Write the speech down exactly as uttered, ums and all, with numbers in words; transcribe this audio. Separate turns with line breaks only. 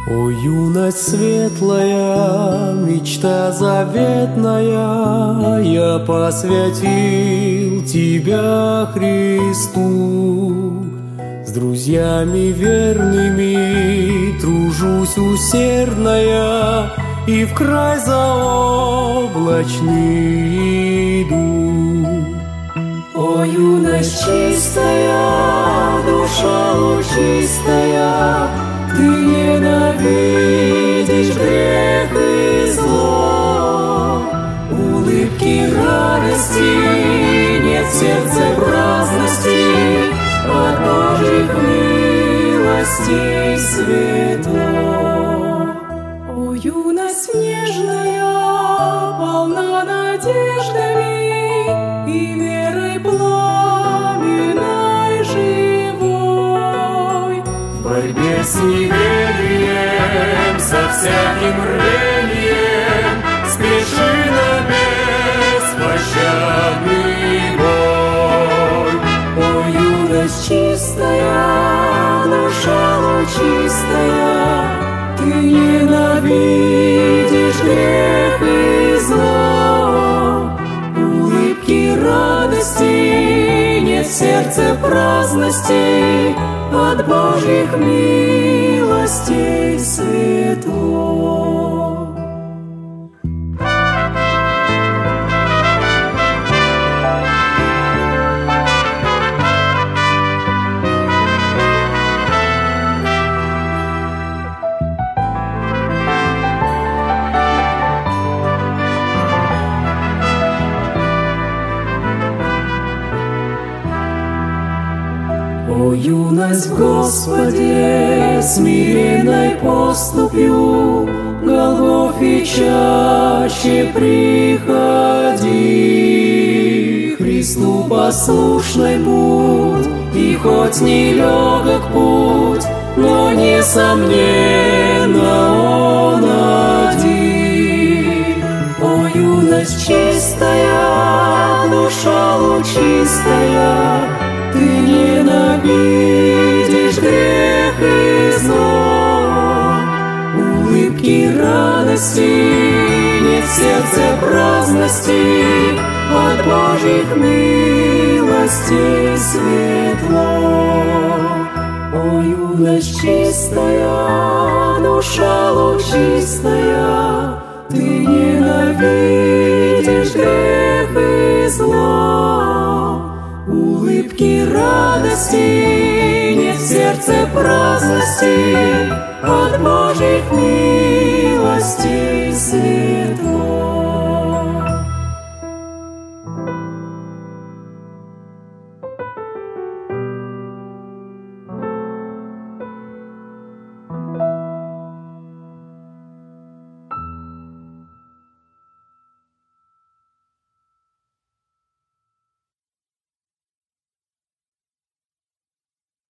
О, юность светлая, мечта заветная, я посвятил тебя Христу. С друзьями верными тружусь усердно я, и в край заоблачный иду. О, юность чистая, душа лучистая, ты ненавидишь грех и зло. Улыбки радости нет в сердце праздности, от Божьих милостей светло. О, юность нежная, полна надеждами и верой пламенной живой. В борьбе с неверием, со всяким рвением, спеши на беспощадный бой. О, юность чистая, душа лучистая, ты ненавидишь грех и зло. Улыбки радости нет в сердце праздности, от Божьих милостей светло. О, юность в Господе, смиренной поступью, Голгофе чаще приходи. Христу послушный будь, и хоть нелегок путь, но несомненно Он один. О, юность чистая, душа лучистая, ты ненавидишь грех и зло. Улыбки радости нет в сердце праздности, от Божьих милостей светло. О, юность чистая, душа лучистая, ты ненавидишь грех и зло. Улыбки радости нет в сердце праздности, от Божьих милостей